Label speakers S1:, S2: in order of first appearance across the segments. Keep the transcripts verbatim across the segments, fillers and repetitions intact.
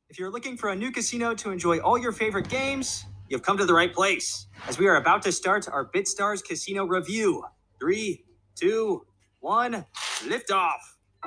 S1: If you're looking for a new casino to enjoy all your favorite games, you've come to the right place, as we are about to start our BitStars Casino review. Three, two, one, liftoff.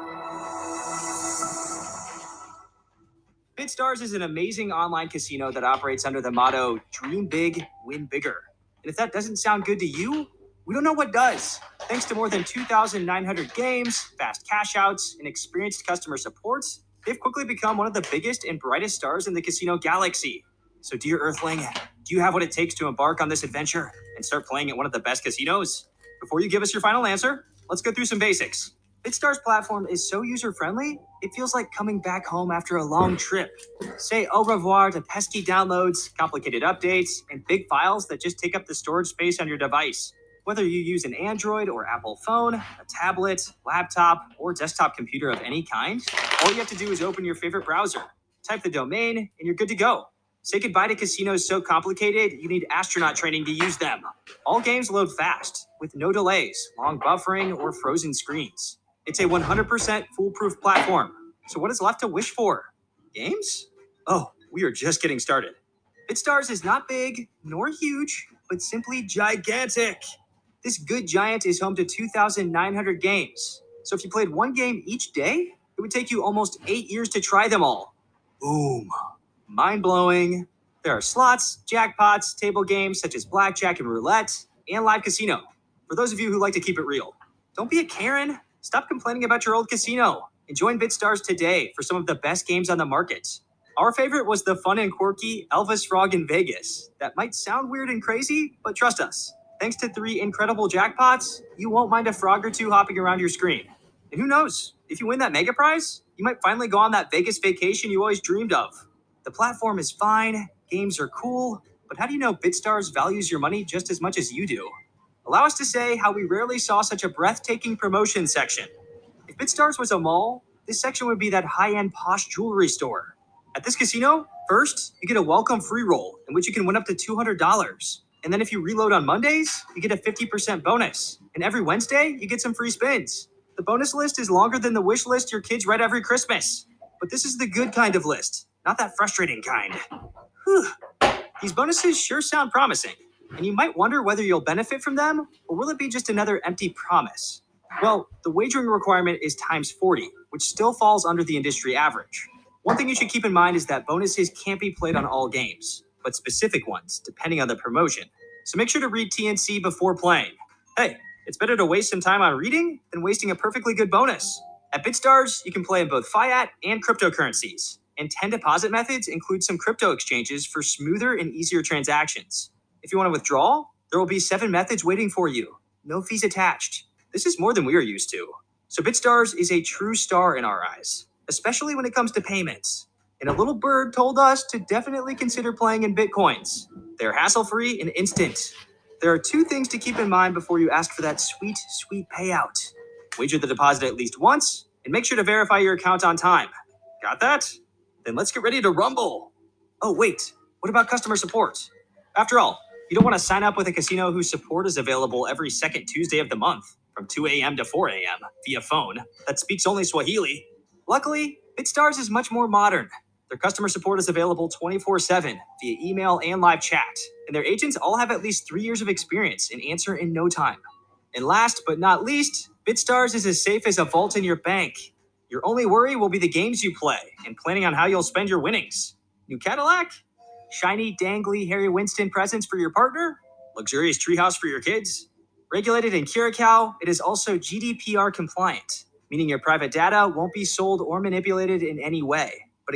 S1: BitStars is an amazing online casino that operates under the motto Dream Big, Win Bigger. And if that doesn't sound good to you, we don't know what does. Thanks to more than two thousand nine hundred games, fast cash outs, and experienced customer support, they've quickly become one of the biggest and brightest stars in the casino galaxy. So, dear Earthling, do you have what it takes to embark on this adventure and start playing at one of the best casinos? Before you give us your final answer, let's go through some basics. BitStars platform is so user-friendly, it feels like coming back home after a long trip. Say au revoir to pesky downloads, complicated updates, and big files that just take up the storage space on your device. Whether you use an Android or Apple phone, a tablet, laptop, or desktop computer of any kind, all you have to do is open your favorite browser, type the domain, and you're good to go. Say goodbye to casinos so complicated you need astronaut training to use them. All games load fast, with no delays, long buffering, or frozen screens. It's a one hundred percent foolproof platform. So what is left to wish for? Games? Oh, we are just getting started. BitStars is not big, nor huge, but simply gigantic. This good giant is home to two thousand nine hundred games. So if you played one game each day, it would take you almost eight years to try them all. Boom. Mind-blowing. There are slots, jackpots, table games such as blackjack and roulette, and live casino. For those of you who like to keep it real, don't be a Karen. Stop complaining about your old casino and join BitStars today for some of the best games on the market. Our favorite was the fun and quirky Elvis Frog in Vegas. That might sound weird and crazy, but trust us. Thanks to three incredible jackpots, you won't mind a frog or two hopping around your screen. And who knows, if you win that mega prize, you might finally go on that Vegas vacation you always dreamed of. The platform is fine, games are cool, but how do you know BitStars values your money just as much as you do? Allow us to say how we rarely saw such a breathtaking promotion section. If BitStars was a mall, this section would be that high-end posh jewelry store. At this casino, first, you get a welcome free roll, in which you can win up to two hundred dollars. And then if you reload on Mondays, you get a fifty percent bonus. And every Wednesday, you get some free spins. The bonus list is longer than the wish list your kids write every Christmas. But this is the good kind of list, not that frustrating kind. Whew. These bonuses sure sound promising, and you might wonder whether you'll benefit from them, or will it be just another empty promise? Well, the wagering requirement is times forty, which still falls under the industry average. One thing you should keep in mind is that bonuses can't be played on all games, but specific ones, depending on the promotion. So make sure to read T N C before playing. Hey, it's better to waste some time on reading than wasting a perfectly good bonus. At BitStars, you can play in both fiat and cryptocurrencies, and ten deposit methods include some crypto exchanges for smoother and easier transactions. If you want to withdraw, there will be seven methods waiting for you. No fees attached. This is more than we are used to. So BitStars is a true star in our eyes, especially when it comes to payments. And a little bird told us to definitely consider playing in Bitcoins. They're hassle-free and instant. There are two things to keep in mind before you ask for that sweet, sweet payout. Wager the deposit at least once, and make sure to verify your account on time. Got that? Then let's get ready to rumble. Oh, wait. What about customer support? After all, you don't want to sign up with a casino whose support is available every second Tuesday of the month from two a.m. to four a.m. via phone that speaks only Swahili. Luckily, BitStars is much more modern. Their customer support is available twenty-four seven via email and live chat, and their agents all have at least three years of experience and answer in no time. And last but not least, BitStars is as safe as a vault in your bank. Your only worry will be the games you play and planning on how you'll spend your winnings. New Cadillac? Shiny, dangly Harry Winston presents for your partner? Luxurious treehouse for your kids? Regulated in Curacao, it is also G D P R compliant, meaning your private data won't be sold or manipulated in any way.